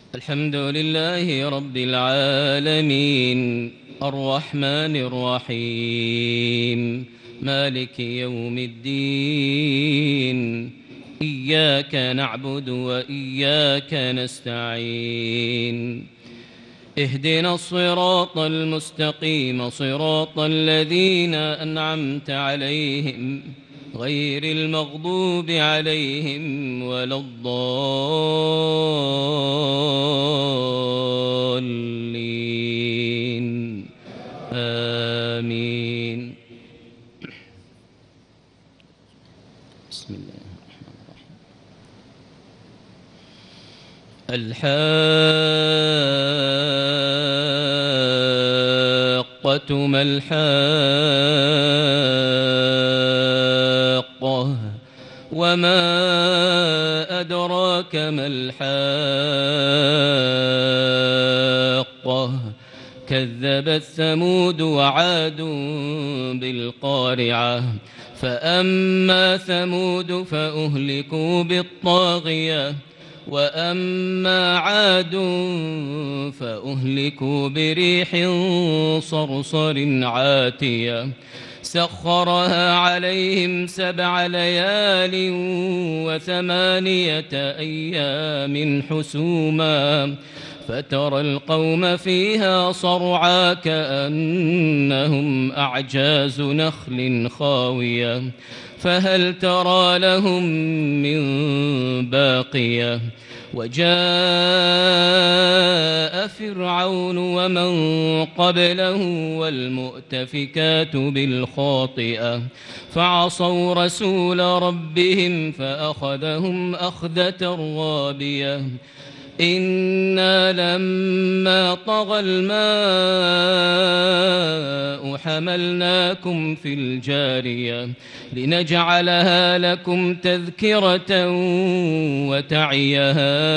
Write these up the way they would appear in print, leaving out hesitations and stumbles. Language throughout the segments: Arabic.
الحمد لله رب العالمين الرحمن الرحيم مالك يوم الدين إياك نعبد وإياك نستعين اهدنا الصراط المستقيم صراط الذين أنعمت عليهم غير المغضوب عليهم ولا الضالين آمين. بسم الله الرحمن الرحيم. الحاقة ما الحاقة وما أدراك ما الحاقة كذبت ثمود وعاد بالقارعة فأما ثمود فأهلكوا بالطاغية وأما عاد فأهلكوا بريح صرصر عاتية سخرها عليهم 7 ليال و8 أيام حسوما فترى القوم فيها صرعا كأنهم أعجاز نخل خاوية فهل ترى لهم من باقية وجاء فرعون ومن قبله والمؤتفكات بالخاطئة فعصوا رسول ربهم فأخذهم أخذة رابية إنا لما طغى الماء حملناكم في الجارية لنجعلها لكم تذكرة وتعيها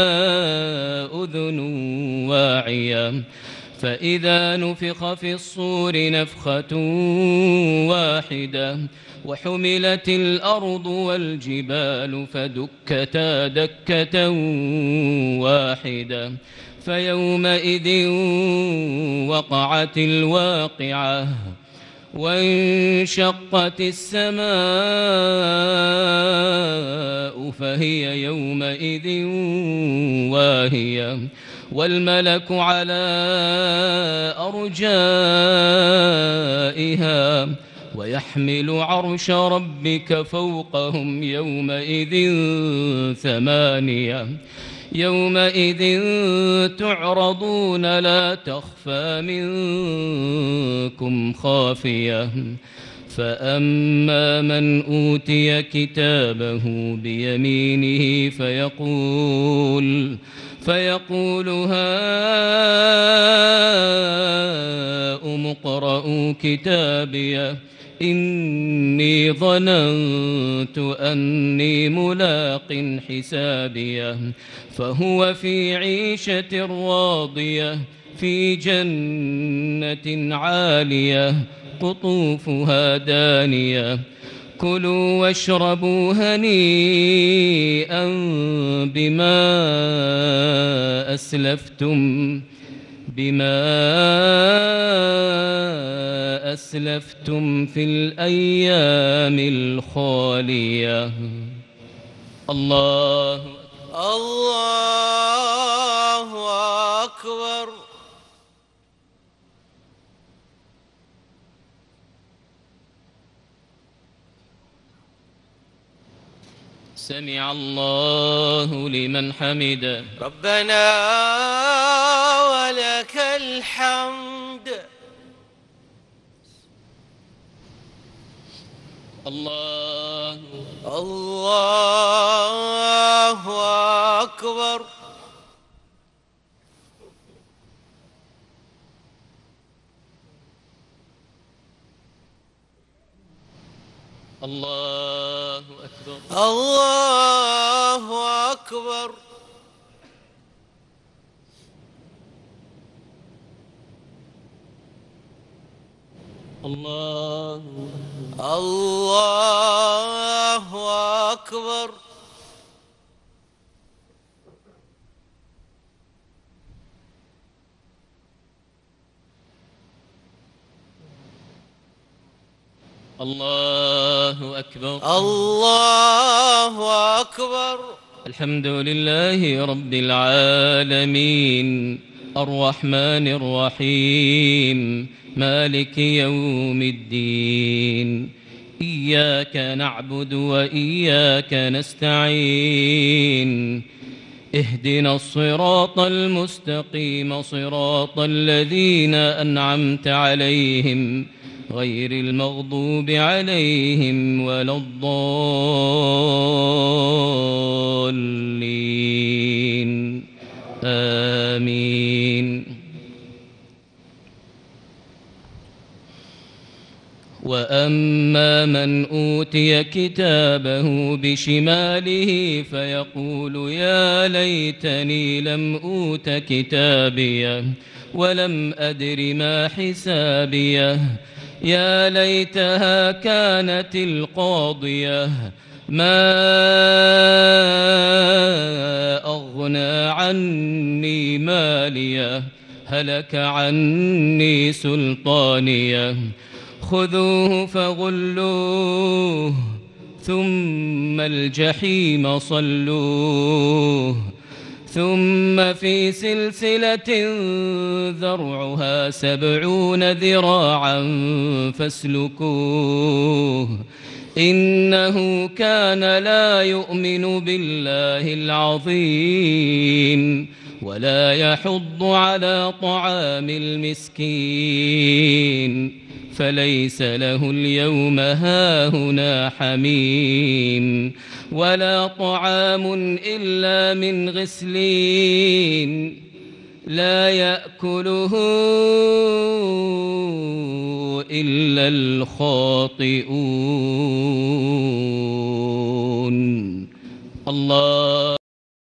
أذن واعية فإذا نفخ في الصور نفخة واحدة وحملت الأرض والجبال فدكتا دكة واحدة فيومئذ وقعت الواقعة وانشقت السماء فهي يومئذ واهية والملك على أرجائها ويحمل عرش ربك فوقهم يومئذ 8 يومئذ تعرضون لا تخفى منكم خافية فأما من أوتي كتابه بيمينه فيقول هاؤم اقرءوا كتابيه إني ظننت أني ملاق حسابيه فهو في عيشة راضية في جنة عالية قطوفها دانية كلوا واشربوا هنيئا بما أسلفتم في الأيام الخالية. الله أكبر. سمع الله لمن حمده ربنا ولك الحمد. الله أكبر. الله أكبر. الله أكبر. الله أكبر. الله أكبر. الله أكبر. الحمد لله رب العالمين الرحمن الرحيم مالك يوم الدين. إياك نعبد وإياك نستعين. اهدنا الصراط المستقيم صراط الذين أنعمت عليهم غير المغضوب عليهم ولا الضالين آمين. وأما من أوتي كتابه بشماله فيقول يا ليتني لم أوت كتابيه ولم أدر ما حسابيه يا ليتها كانت القاضية ما أغنى عني ماليه هلك عني سلطانيه خذوه فغلوه ثم الجحيم صلوه ثم في سلسلة ذرعها 70 ذراعا فاسلكوه إنه كان لا يؤمن بالله العظيم ولا يحض على طعام المسكين فليس له اليوم هاهنا حميم ولا طعام إلا من غسلين لا يأكله إلا الخاطئون. الله